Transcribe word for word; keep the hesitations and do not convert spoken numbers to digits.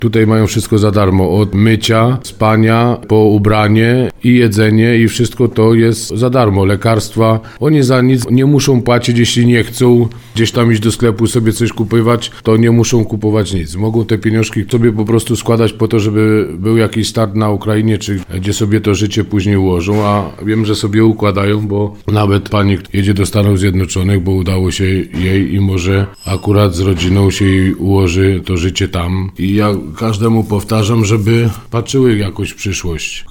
Tutaj mają wszystko za darmo, od mycia, spania, po ubranie i jedzenie i wszystko to jest za darmo. Lekarstwa, oni za nic nie muszą płacić, jeśli nie chcą gdzieś tam iść do sklepu sobie coś kupować, to nie muszą kupować nic. Mogą te pieniążki sobie po prostu składać po to, żeby był jakiś start na Ukrainie, czy gdzie sobie to życie później ułożą, a wiem, że sobie układają, bo nawet pani jedzie do Stanów Zjednoczonych, bo udało się jej i może akurat z rodziną się jej ułoży to życie tam. I ja każdemu powtarzam, żeby patrzyły jakoś w przyszłość.